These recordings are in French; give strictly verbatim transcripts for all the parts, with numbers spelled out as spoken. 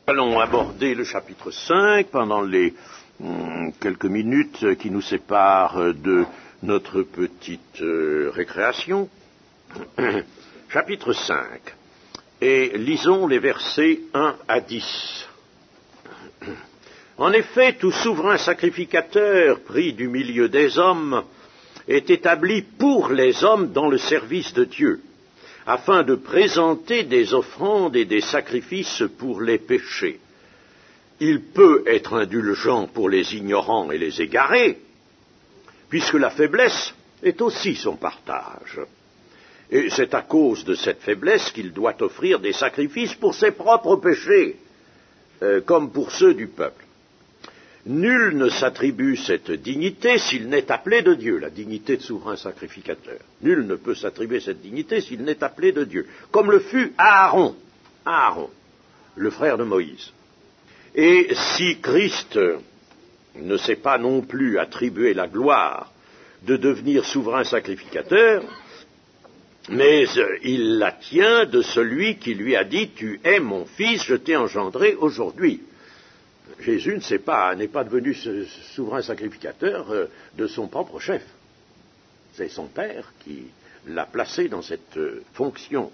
Allons aborder le chapitre cinq pendant les hum, quelques minutes qui nous séparent de notre petite euh, récréation. Chapitre cinq. Et lisons les versets un à dix. En effet, tout souverain sacrificateur pris du milieu des hommes est établi pour les hommes dans le service de Dieu, afin de présenter des offrandes et des sacrifices pour les péchés. Il peut être indulgent pour les ignorants et les égarés, puisque la faiblesse est aussi son partage. Et c'est à cause de cette faiblesse qu'il doit offrir des sacrifices pour ses propres péchés, euh, comme pour ceux du peuple. Nul ne s'attribue cette dignité s'il n'est appelé de Dieu, la dignité de souverain sacrificateur. Nul ne peut s'attribuer cette dignité s'il n'est appelé de Dieu, comme le fut Aaron, Aaron, le frère de Moïse. Et si Christ ne s'est pas non plus attribué la gloire de devenir souverain sacrificateur, mais il la tient de celui qui lui a dit « Tu es mon fils, je t'ai engendré aujourd'hui ». Jésus ne s'est pas, n'est pas devenu souverain sacrificateur de son propre chef. C'est son Père qui l'a placé dans cette fonction.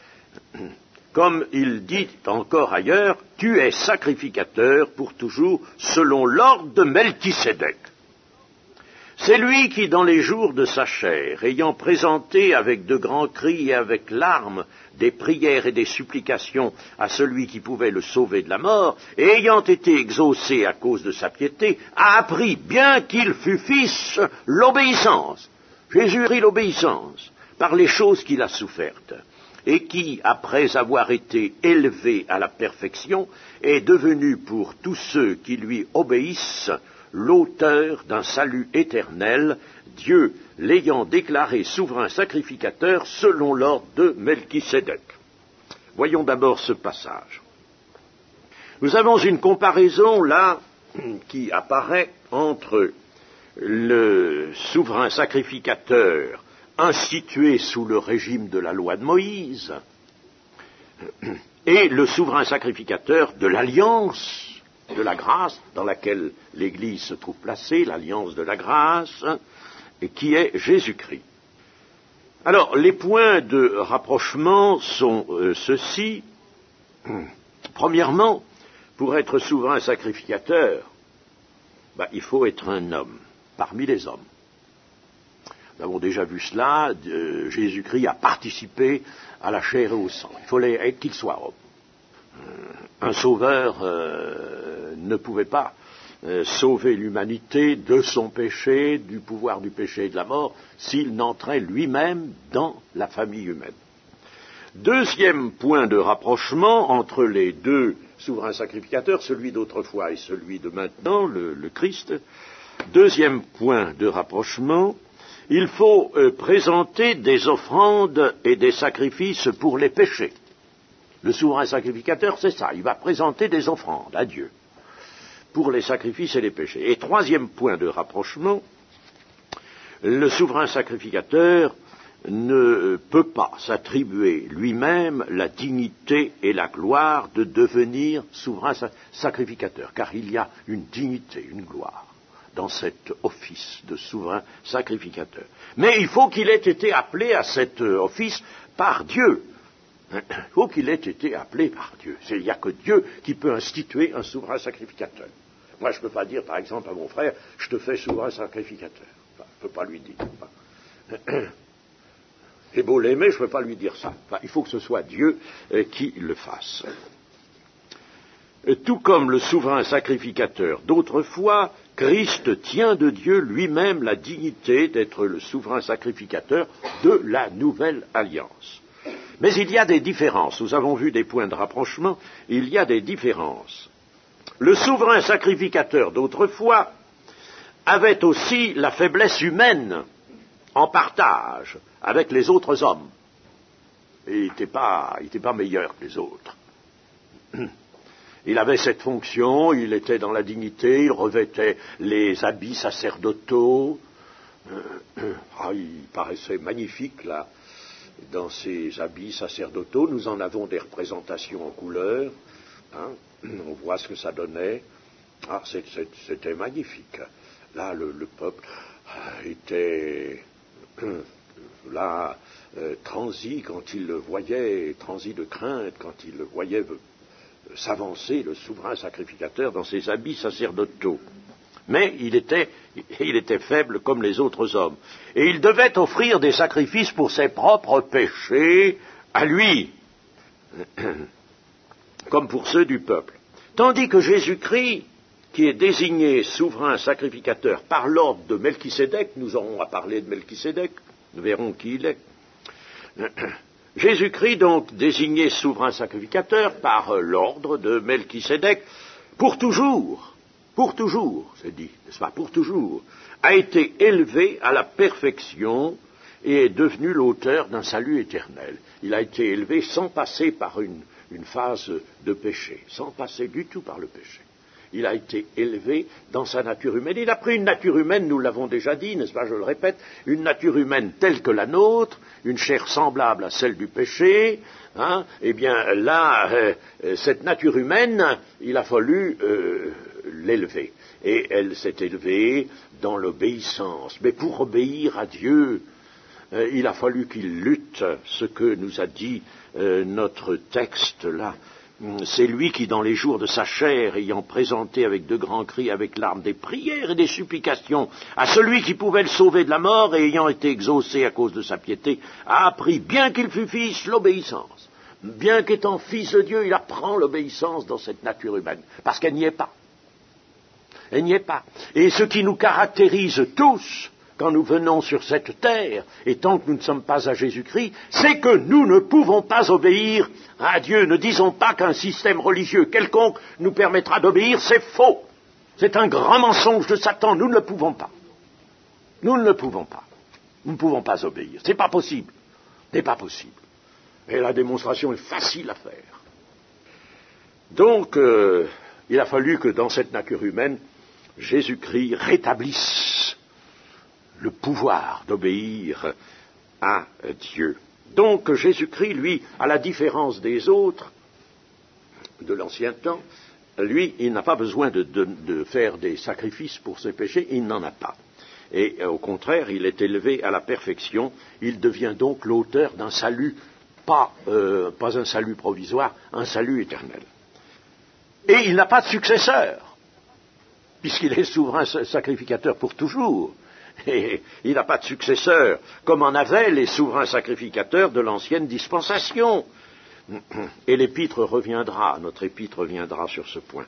Comme il dit encore ailleurs, tu es sacrificateur pour toujours selon l'ordre de Melchisédek. C'est lui qui, dans les jours de sa chair, ayant présenté avec de grands cris et avec larmes des prières et des supplications à celui qui pouvait le sauver de la mort, et ayant été exaucé à cause de sa piété, a appris, bien qu'il fût fils, l'obéissance. Jésus prit l'obéissance par les choses qu'il a souffertes, et qui, après avoir été élevé à la perfection, est devenu pour tous ceux qui lui obéissent l'auteur d'un salut éternel, Dieu l'ayant déclaré souverain sacrificateur selon l'ordre de Melchisédek. Voyons d'abord ce passage. Nous avons une comparaison là qui apparaît entre le souverain sacrificateur institué sous le régime de la loi de Moïse et le souverain sacrificateur de l'alliance de la grâce dans laquelle l'Église se trouve placée, l'alliance de la grâce, et qui est Jésus-Christ. Alors, les points de rapprochement sont euh, ceux-ci. Premièrement, pour être souverain sacrificateur, bah, il faut être un homme, parmi les hommes. Nous avons déjà vu cela, euh, Jésus-Christ a participé à la chair et au sang. Il fallait qu'il soit homme. Un sauveur euh, ne pouvait pas euh, sauver l'humanité de son péché, du pouvoir du péché et de la mort, s'il n'entrait lui-même dans la famille humaine. Deuxième point de rapprochement entre les deux souverains sacrificateurs, celui d'autrefois et celui de maintenant, le, le Christ. Deuxième point de rapprochement, il faut euh, présenter des offrandes et des sacrifices pour les péchés. Le souverain sacrificateur, c'est ça, il va présenter des offrandes à Dieu pour les sacrifices et les péchés. Et troisième point de rapprochement, le souverain sacrificateur ne peut pas s'attribuer lui-même la dignité et la gloire de devenir souverain sacrificateur, car il y a une dignité, une gloire dans cet office de souverain sacrificateur. Mais il faut qu'il ait été appelé à cet office par Dieu. Il faut qu'il ait été appelé par Dieu. Il n'y a que Dieu qui peut instituer un souverain sacrificateur. Moi, je ne peux pas dire, par exemple, à mon frère, je te fais souverain sacrificateur. Enfin, je ne peux pas lui dire. Enfin, j'ai beau l'aimer, je ne peux pas lui dire ça. Enfin, il faut que ce soit Dieu euh, qui le fasse. Et tout comme le souverain sacrificateur d'autrefois, Christ tient de Dieu lui-même la dignité d'être le souverain sacrificateur de la nouvelle alliance. Mais il y a des différences. Nous avons vu des points de rapprochement. Il y a des différences. Le souverain sacrificateur d'autrefois avait aussi la faiblesse humaine en partage avec les autres hommes. Et il n'était pas, il n'était pas meilleur que les autres. Il avait cette fonction, il était dans la dignité, il revêtait les habits sacerdotaux. Ah, il paraissait magnifique, là. Dans ces habits sacerdotaux, nous en avons des représentations en couleur. Hein. on voit ce que ça donnait. Ah, c'est, c'est, c'était magnifique. Là, le, le peuple était là, euh, transi quand il le voyait, transi de crainte quand il le voyait s'avancer, le souverain sacrificateur, dans ses habits sacerdotaux. Mais il était, il était faible comme les autres hommes. Et il devait offrir des sacrifices pour ses propres péchés à lui, comme pour ceux du peuple. Tandis que Jésus-Christ, qui est désigné souverain sacrificateur par l'ordre de Melchisédek, nous aurons à parler de Melchisédek, nous verrons qui il est. Jésus-Christ, donc, désigné souverain sacrificateur par l'ordre de Melchisédek, pour toujours, pour toujours, c'est dit, n'est-ce pas, pour toujours, a été élevé à la perfection et est devenu l'auteur d'un salut éternel. Il a été élevé sans passer par une, une phase de péché, sans passer du tout par le péché. Il a été élevé dans sa nature humaine. Il a pris une nature humaine, nous l'avons déjà dit, n'est-ce pas, je le répète, une nature humaine telle que la nôtre, une chair semblable à celle du péché. Hein, eh bien, là, euh, cette nature humaine, il a fallu euh, l'élever. Et elle s'est élevée dans l'obéissance. Mais pour obéir à Dieu, euh, il a fallu qu'il lutte, ce que nous a dit euh, notre texte là. C'est lui qui, dans les jours de sa chair, ayant présenté avec de grands cris, avec larmes, des prières et des supplications à celui qui pouvait le sauver de la mort, et ayant été exaucé à cause de sa piété, a appris, bien qu'il fût fils, l'obéissance. Bien qu'étant fils de Dieu, il apprend l'obéissance dans cette nature humaine, parce qu'elle n'y est pas. Elle n'y est pas. Et ce qui nous caractérise tous, quand nous venons sur cette terre, et tant que nous ne sommes pas à Jésus-Christ, c'est que nous ne pouvons pas obéir à Dieu. Ne disons pas qu'un système religieux quelconque nous permettra d'obéir, c'est faux. C'est un grand mensonge de Satan, nous ne le pouvons pas. Nous ne le pouvons pas. Nous ne pouvons pas obéir. C'est pas possible. C'est pas possible. Et la démonstration est facile à faire. Donc, euh, il a fallu que dans cette nature humaine, Jésus-Christ rétablisse le pouvoir d'obéir à Dieu. Donc Jésus-Christ, lui, à la différence des autres de l'ancien temps, lui, il n'a pas besoin de, de, de faire des sacrifices pour ses péchés, il n'en a pas. Et euh, au contraire, il est élevé à la perfection, il devient donc l'auteur d'un salut, pas, euh, pas un salut provisoire, un salut éternel. Et il n'a pas de successeur, puisqu'il est souverain sacrificateur pour toujours. Et il n'a pas de successeur, comme en avaient les souverains sacrificateurs de l'ancienne dispensation. Et l'épître reviendra, notre épître reviendra sur ce point.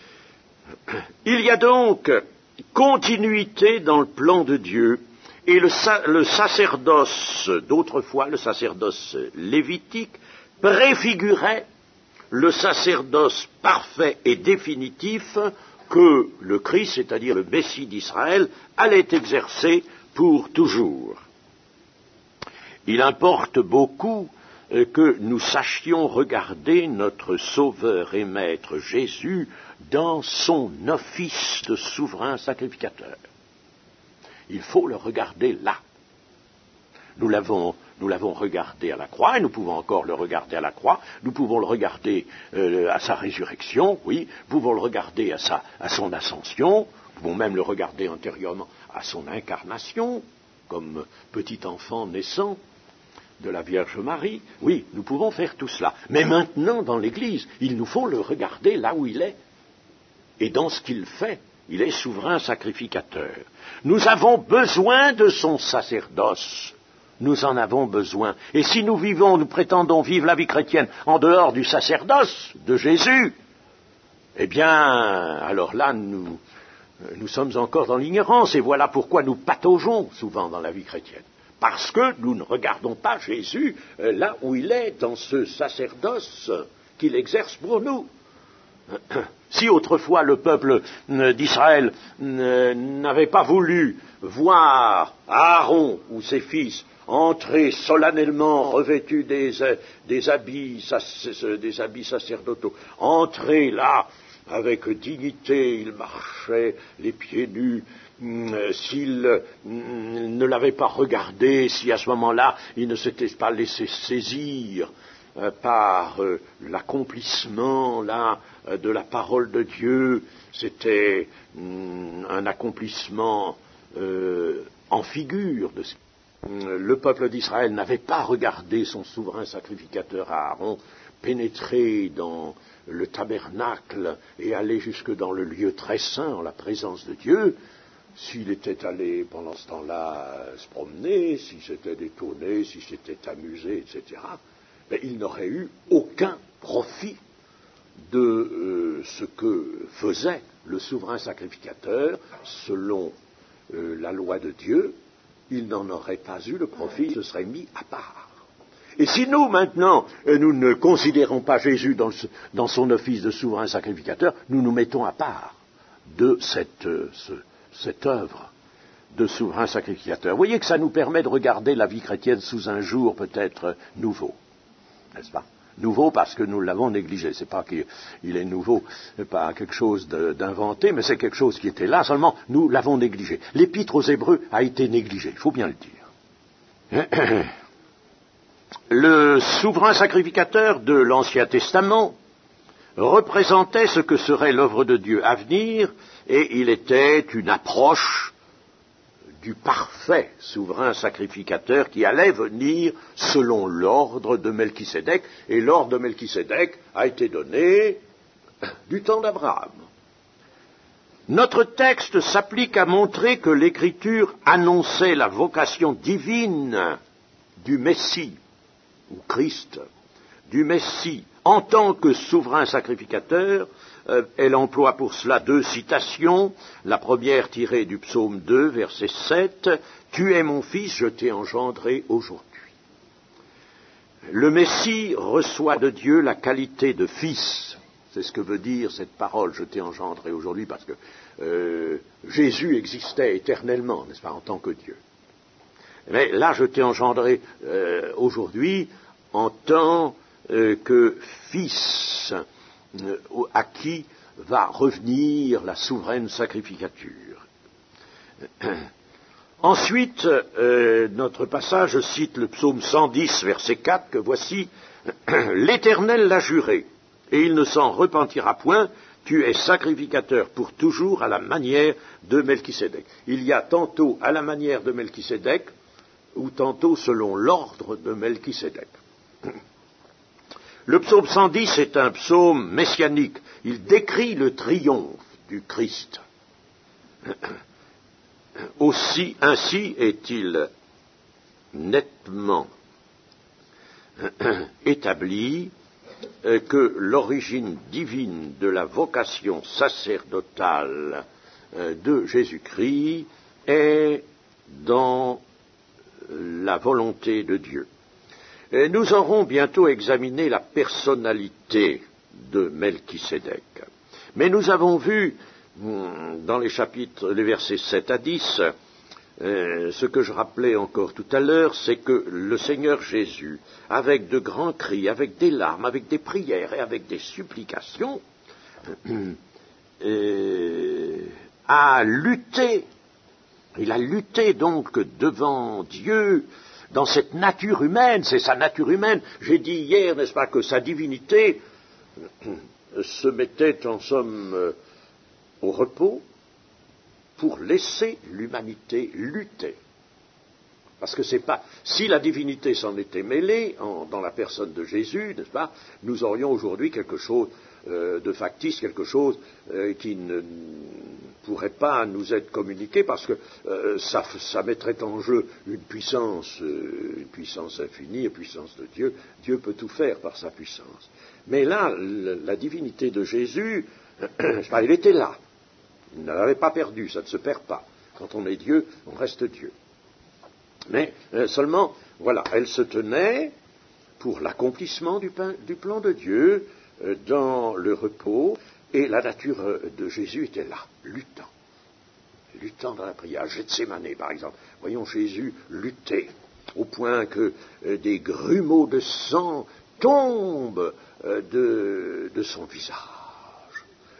Il y a donc continuité dans le plan de Dieu, et le, sa- le sacerdoce d'autrefois, le sacerdoce lévitique, préfigurait le sacerdoce parfait et définitif que le Christ, c'est-à-dire le Messie d'Israël, allait exercer pour toujours. Il importe beaucoup que nous sachions regarder notre Sauveur et Maître Jésus dans son office de souverain sacrificateur. Il faut le regarder là. Nous l'avons, nous l'avons regardé à la croix, et nous pouvons encore le regarder à la croix, nous pouvons le regarder euh, à sa résurrection, oui, nous pouvons le regarder à, sa, à son ascension, nous pouvons même le regarder antérieurement à son incarnation, comme petit enfant naissant de la Vierge Marie. Oui, nous pouvons faire tout cela. Mais maintenant, dans l'Église, il nous faut le regarder là où il est, et dans ce qu'il fait. Il est souverain sacrificateur. Nous avons besoin de son sacerdoce. Nous en avons besoin. Et si nous vivons, nous prétendons vivre la vie chrétienne en dehors du sacerdoce de Jésus, eh bien, alors là, nous, nous sommes encore dans l'ignorance. Et voilà pourquoi nous pataugeons souvent dans la vie chrétienne. Parce que nous ne regardons pas Jésus là où il est, dans ce sacerdoce qu'il exerce pour nous. Si autrefois le peuple d'Israël n'avait pas voulu voir Aaron ou ses fils entrer solennellement revêtus des, des, habits, des habits sacerdotaux, entrer là avec dignité, ils marchaient les pieds nus, s'ils ne l'avaient pas regardé, si à ce moment-là ils ne s'étaient pas laissés saisir euh, par euh, l'accomplissement là euh, de la parole de Dieu. C'était hum, un accomplissement euh, en figure de ce le peuple d'Israël n'avait pas regardé son souverain sacrificateur Aaron pénétrer dans le tabernacle et aller jusque dans le lieu très saint en la présence de Dieu. S'il était allé pendant ce temps-là se promener, s'il s'était détourné, s'il s'était amusé, et cetera, ben, il n'aurait eu aucun profit de euh, ce que faisait le souverain sacrificateur selon euh, la loi de Dieu. Il n'en aurait pas eu le profit, il se serait mis à part. Et si nous, maintenant, nous ne considérons pas Jésus dans, ce, dans son office de souverain sacrificateur, nous nous mettons à part de cette, ce, cette œuvre de souverain sacrificateur. Vous voyez que ça nous permet de regarder la vie chrétienne sous un jour peut-être nouveau, n'est-ce pas? Nouveau parce que nous l'avons négligé. C'est pas qu'il est nouveau, c'est pas quelque chose de, d'inventé, mais c'est quelque chose qui était là, seulement nous l'avons négligé. L'épître aux Hébreux a été négligé, il faut bien le dire. Le souverain sacrificateur de l'Ancien Testament représentait ce que serait l'œuvre de Dieu à venir, et il était une approche du parfait souverain sacrificateur qui allait venir selon l'ordre de Melchisédek, et l'ordre de Melchisédek a été donné du temps d'Abraham. Notre texte s'applique à montrer que l'Écriture annonçait la vocation divine du Messie, ou Christ, du Messie, en tant que souverain sacrificateur. Euh, elle emploie pour cela deux citations, la première tirée du psaume deux, verset sept, « Tu es mon fils, je t'ai engendré aujourd'hui ». Le Messie reçoit de Dieu la qualité de fils. C'est ce que veut dire cette parole, je t'ai engendré aujourd'hui, parce que euh, Jésus existait éternellement, n'est-ce pas, en tant que Dieu. Mais là, je t'ai engendré euh, aujourd'hui en tant euh, que fils, euh, à qui va revenir la souveraine sacrificature. Ensuite, euh, notre passage cite le psaume cent dix, verset quatre, que voici, « L'Éternel l'a juré, et il ne s'en repentira point, tu es sacrificateur pour toujours à la manière de Melchisédek. » Il y a tantôt à la manière de Melchisédek, ou tantôt selon l'ordre de Melchisédek. Le psaume cent dix est un psaume messianique. Il décrit le triomphe du Christ. Aussi, ainsi est-il nettement établi que l'origine divine de la vocation sacerdotale de Jésus-Christ est dans la volonté de Dieu. Et nous aurons bientôt examiné la personnalité de Melchisédek. Mais nous avons vu dans les chapitres, les versets sept à dix, euh, ce que je rappelais encore tout à l'heure, c'est que le Seigneur Jésus, avec de grands cris, avec des larmes, avec des prières et avec des supplications, euh, a lutté. Il a lutté donc devant Dieu dans cette nature humaine, c'est sa nature humaine. J'ai dit hier, n'est-ce pas, que sa divinité se mettait en somme euh, au repos pour laisser l'humanité lutter. Parce que c'est pas, si la divinité s'en était mêlée en, dans la personne de Jésus, n'est-ce pas, nous aurions aujourd'hui quelque chose euh, de factice, quelque chose euh, qui ne pourrait pas nous être communiqué, parce que euh, ça, ça mettrait en jeu une puissance, euh, une puissance infinie, une puissance de Dieu. Dieu peut tout faire par sa puissance. Mais là, la, la divinité de Jésus, il était là. Il ne l'avait pas perdu, ça ne se perd pas. Quand on est Dieu, on reste Dieu. Mais euh, seulement, voilà, elle se tenait pour l'accomplissement du, du plan de Dieu euh, dans le repos, et la nature euh, de Jésus était là, luttant. Luttant dans la prière. Gethsémané, par exemple. Voyons Jésus lutter, au point que euh, des grumeaux de sang tombent euh, de, de son visage.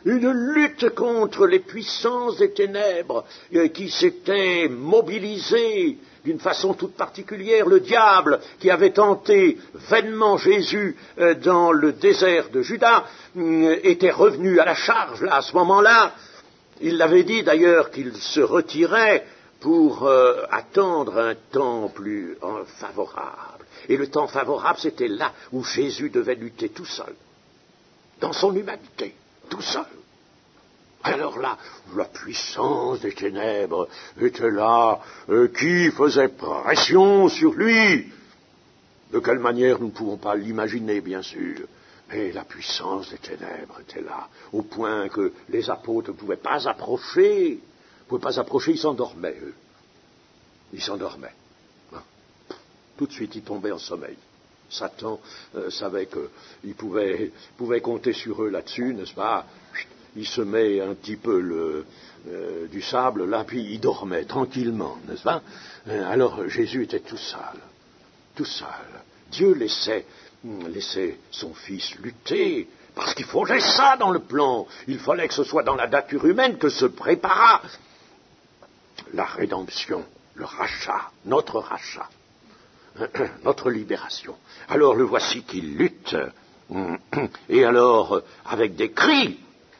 une lutte contre les puissances des ténèbres euh, qui s'étaient mobilisées d'une façon toute particulière. Le diable qui avait tenté vainement Jésus euh, dans le désert de Juda euh, était revenu à la charge là, à ce moment-là. Il l'avait dit d'ailleurs qu'il se retirait pour euh, attendre un temps plus euh, favorable. Et le temps favorable, c'était là où Jésus devait lutter tout seul, dans son humanité, tout seul. Alors là, la puissance des ténèbres était là, euh, qui faisait pression sur lui. De quelle manière, nous ne pouvons pas l'imaginer, bien sûr. Mais la puissance des ténèbres était là, au point que les apôtres ne pouvaient pas approcher. Ils ne pouvaient pas approcher, ils s'endormaient, eux. Ils s'endormaient. Hein. Tout de suite, ils tombaient en sommeil. Satan euh, savait qu'il pouvait, pouvait compter sur eux là-dessus, n'est-ce pas? Il semait un petit peu le, euh, du sable, là, puis il dormait tranquillement, n'est-ce pas? Alors Jésus était tout seul, tout seul. Dieu laissait, laissait son Fils lutter, parce qu'il fallait ça dans le plan. Il fallait que ce soit dans la nature humaine que se prépara la rédemption, le rachat, notre rachat, notre libération. Alors le voici qui lutte, et alors avec des cris,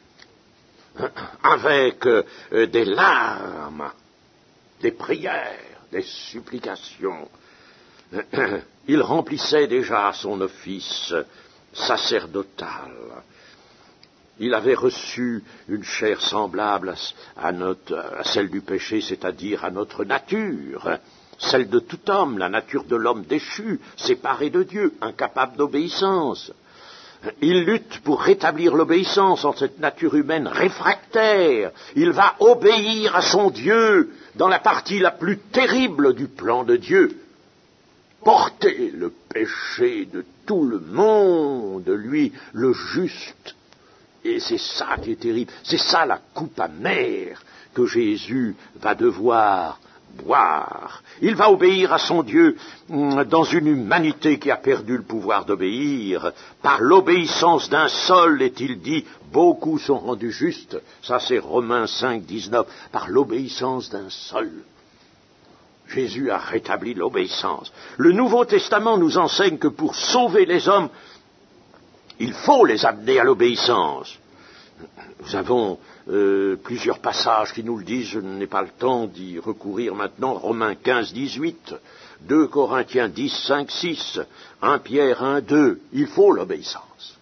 avec euh, des larmes, des prières, des supplications. Il remplissait déjà son office sacerdotal. Il avait reçu une chair semblable à, notre, à celle du péché, c'est-à-dire à notre nature, celle de tout homme, la nature de l'homme déchu, séparé de Dieu, incapable d'obéissance. Il lutte pour rétablir l'obéissance en cette nature humaine réfractaire. Il va obéir à son Dieu dans la partie la plus terrible du plan de Dieu. Porter le péché de tout le monde, lui, le juste. Et c'est ça qui est terrible. C'est ça la coupe amère que Jésus va devoir boire. Il va obéir à son Dieu dans une humanité qui a perdu le pouvoir d'obéir. Par l'obéissance d'un seul, est-il dit, beaucoup sont rendus justes. Ça c'est Romains cinq, dix-neuf. Par l'obéissance d'un seul. Jésus a rétabli l'obéissance. Le Nouveau Testament nous enseigne que pour sauver les hommes, il faut les amener à l'obéissance. Nous avons euh, plusieurs passages qui nous le disent, je n'ai pas le temps d'y recourir maintenant. Romains quinze, dix-huit, deux Corinthiens dix, cinq, six, un Pierre un, deux, il faut l'obéissance.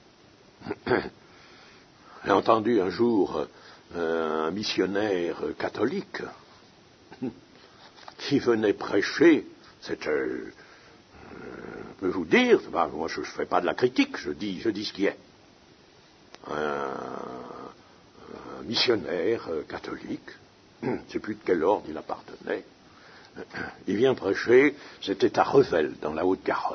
J'ai entendu un jour euh, un missionnaire catholique qui venait prêcher, c'était, euh, je peux vous dire, bah, moi je ne fais pas de la critique, je dis, je dis ce qui est. Un, un missionnaire euh, catholique, je ne sais plus de quel ordre il appartenait, il vient prêcher, c'était à Revel, dans la Haute-Garonne.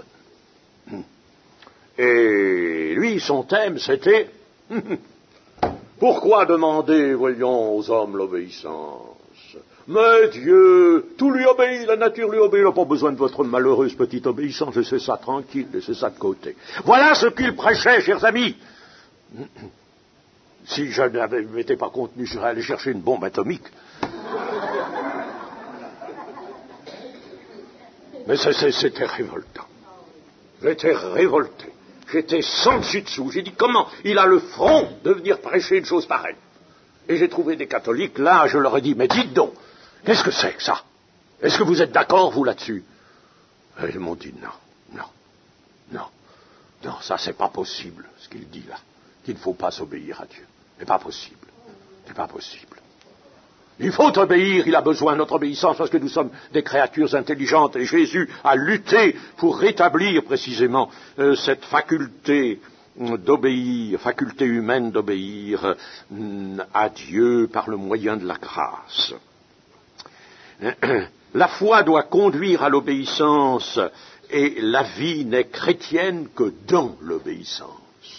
Et lui, son thème, c'était « Pourquoi demander, voyons, aux hommes l'obéissance ? Mais Dieu, tout lui obéit, la nature lui obéit, il n'a pas besoin de votre malheureuse petite obéissance, laissez ça tranquille, laissez ça de côté. » Voilà ce qu'il prêchait, chers amis. Si je ne m'étais pas contenu, je serais allé chercher une bombe atomique. Mais c'était révoltant. J'étais révolté. J'étais sans dessus dessous. J'ai dit, comment il a le front de venir prêcher une chose pareille? Et j'ai trouvé des catholiques, là, je leur ai dit, mais dites donc, qu'est-ce que c'est que ça? Est-ce que vous êtes d'accord, vous, là-dessus? Et ils m'ont dit, non, non, non, non, ça, c'est pas possible, ce qu'il dit là, qu'il ne faut pas s'obéir à Dieu. C'est pas possible. C'est pas possible. Il faut obéir, il a besoin de notre obéissance parce que nous sommes des créatures intelligentes et Jésus a lutté pour rétablir précisément euh, cette faculté d'obéir, faculté humaine d'obéir euh, à Dieu par le moyen de la grâce. La foi doit conduire à l'obéissance et la vie n'est chrétienne que dans l'obéissance.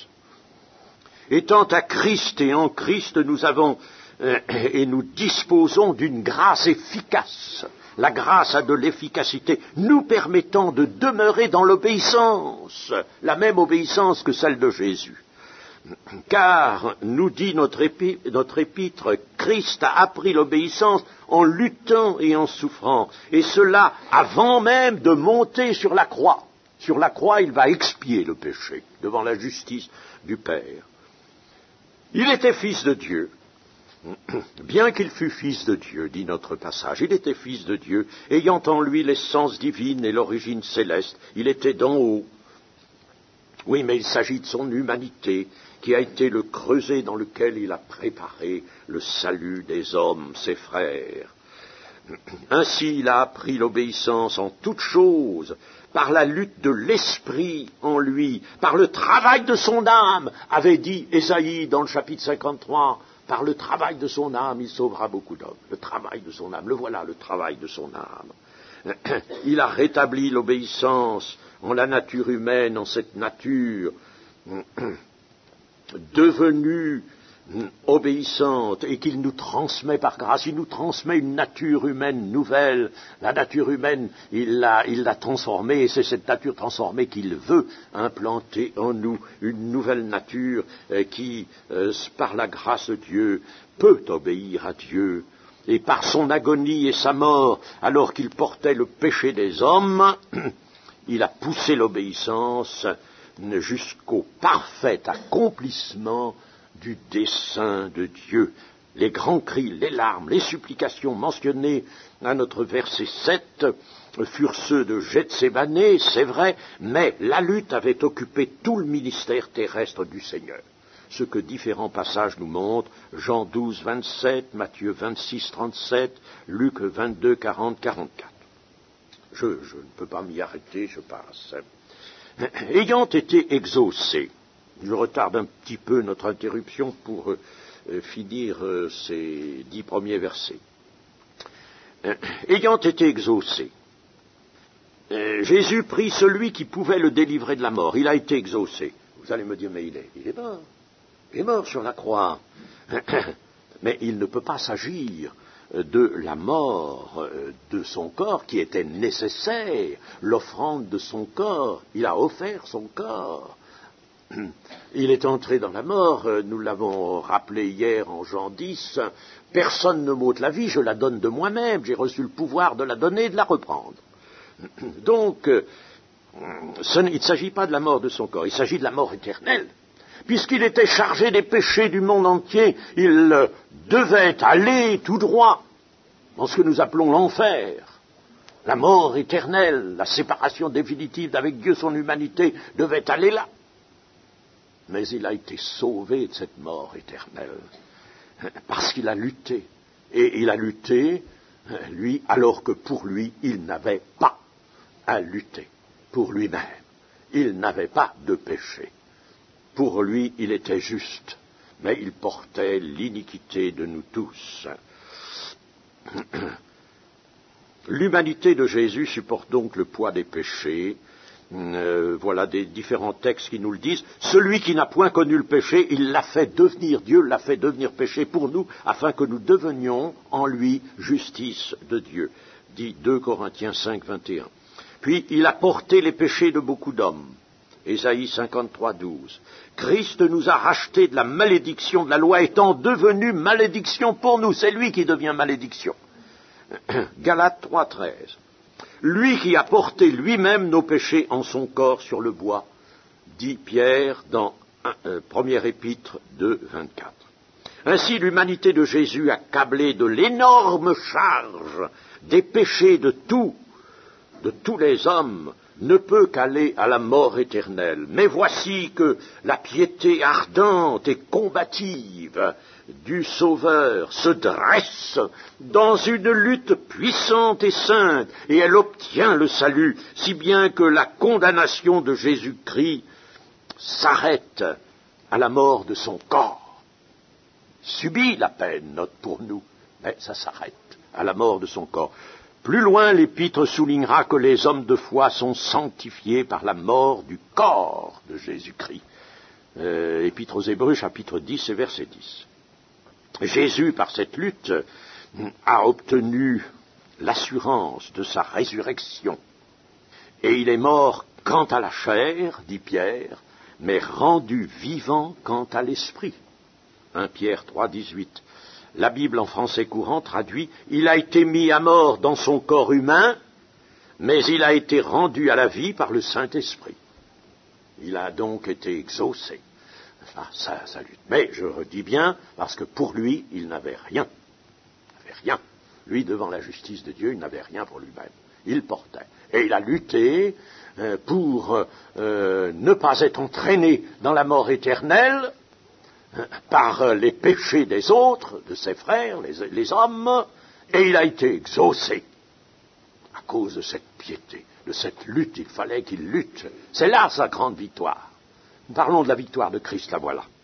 Étant à Christ et en Christ, nous avons euh, et nous disposons d'une grâce efficace. La grâce a de l'efficacité, nous permettant de demeurer dans l'obéissance, la même obéissance que celle de Jésus. Car, nous dit notre, épi, notre épître, Christ a appris l'obéissance en luttant et en souffrant, et cela avant même de monter sur la croix. Sur la croix, il va expier le péché devant la justice du Père. Il était fils de Dieu. Bien qu'il fût fils de Dieu, dit notre passage, il était fils de Dieu, ayant en lui l'essence divine et l'origine céleste. Il était d'en haut. Oui, mais il s'agit de son humanité, qui a été le creuset dans lequel il a préparé le salut des hommes, ses frères. Ainsi, il a appris l'obéissance en toutes choses, par la lutte de l'esprit en lui, par le travail de son âme, avait dit Ésaïe dans le chapitre cinquante-trois, par le travail de son âme, il sauvera beaucoup d'hommes. Le travail de son âme, le voilà, le travail de son âme. Il a rétabli l'obéissance en la nature humaine, en cette nature devenue obéissante et qu'il nous transmet par grâce. Il nous transmet une nature humaine nouvelle. La nature humaine, il l'a, il l'a transformée et c'est cette nature transformée qu'il veut implanter en nous. Une nouvelle nature euh, qui, euh, par la grâce de Dieu, peut obéir à Dieu. Et par son agonie et sa mort, alors qu'il portait le péché des hommes, il a poussé l'obéissance jusqu'au parfait accomplissement du dessein de Dieu. Les grands cris, les larmes, les supplications mentionnées à notre verset sept furent ceux de Gethsémanée, c'est vrai, mais la lutte avait occupé tout le ministère terrestre du Seigneur. Ce que différents passages nous montrent, Jean douze, vingt-sept, Matthieu vingt-six, trente-sept, Luc vingt-deux, quarante, quarante-quatre. Je, je ne peux pas m'y arrêter, je passe. Ayant été exaucé, je retarde un petit peu notre interruption pour euh, finir euh, ces dix premiers versets. Euh, ayant été exaucé, euh, Jésus prit celui qui pouvait le délivrer de la mort. Il a été exaucé. Vous allez me dire, mais il est, il est mort. Il est mort sur la croix. Mais il ne peut pas s'agir de la mort de son corps qui était nécessaire, l'offrande de son corps. Il a offert son corps. Il est entré dans la mort, nous l'avons rappelé hier en Jean dix, personne ne m'ôte la vie, je la donne de moi-même, j'ai reçu le pouvoir de la donner et de la reprendre. Donc, ce, il ne s'agit pas de la mort de son corps, il s'agit de la mort éternelle. Puisqu'il était chargé des péchés du monde entier, il devait aller tout droit dans ce que nous appelons l'enfer. La mort éternelle, la séparation définitive d'avec Dieu, son humanité, devait aller là. Mais il a été sauvé de cette mort éternelle, parce qu'il a lutté. Et il a lutté, lui, alors que pour lui, il n'avait pas à lutter pour lui-même. Il n'avait pas de péché. Pour lui, il était juste, mais il portait l'iniquité de nous tous. L'humanité de Jésus supporte donc le poids des péchés. Euh, voilà des différents textes qui nous le disent. Celui qui n'a point connu le péché, il l'a fait devenir, Dieu l'a fait devenir péché pour nous, afin que nous devenions en lui justice de Dieu. Dit deux Corinthiens cinq, vingt et un. Puis il a porté les péchés de beaucoup d'hommes. Ésaïe cinquante-trois, douze. Christ nous a rachetés de la malédiction de la loi, étant devenu malédiction pour nous. C'est lui qui devient malédiction. Galates trois, treize. Lui qui a porté lui-même nos péchés en son corps sur le bois, dit Pierre dans euh, première épître deux, vingt-quatre. Ainsi l'humanité de Jésus, accablée de l'énorme charge des péchés de tous, de tous les hommes, ne peut qu'aller à la mort éternelle. Mais voici que la piété ardente et combative du Sauveur se dresse dans une lutte puissante et sainte, et elle obtient le salut, si bien que la condamnation de Jésus-Christ s'arrête à la mort de son corps. Subit la peine, note pour nous, mais ça s'arrête à la mort de son corps. Plus loin, l'Épître soulignera que les hommes de foi sont sanctifiés par la mort du corps de Jésus-Christ. Euh, Épître aux Hébreux, chapitre dix et verset dix. Jésus, par cette lutte, a obtenu l'assurance de sa résurrection. Et il est mort quant à la chair, dit Pierre, mais rendu vivant quant à l'esprit. un Pierre trois, dix-huit. La Bible en français courant traduit « Il a été mis à mort dans son corps humain, mais il a été rendu à la vie par le Saint-Esprit. » Il a donc été exaucé. Ah, ça, ça lutte. Mais je redis bien, parce que pour lui, il n'avait rien. Il n'avait rien. Lui, devant la justice de Dieu, il n'avait rien pour lui-même. Il portait. Et il a lutté euh, pour euh, ne pas être entraîné dans la mort éternelle euh, par euh, les péchés des autres, de ses frères, les, les hommes, et il a été exaucé à cause de cette piété, de cette lutte. Il fallait qu'il lutte. C'est là sa grande victoire. Parlons de la victoire de Christ, la voilà.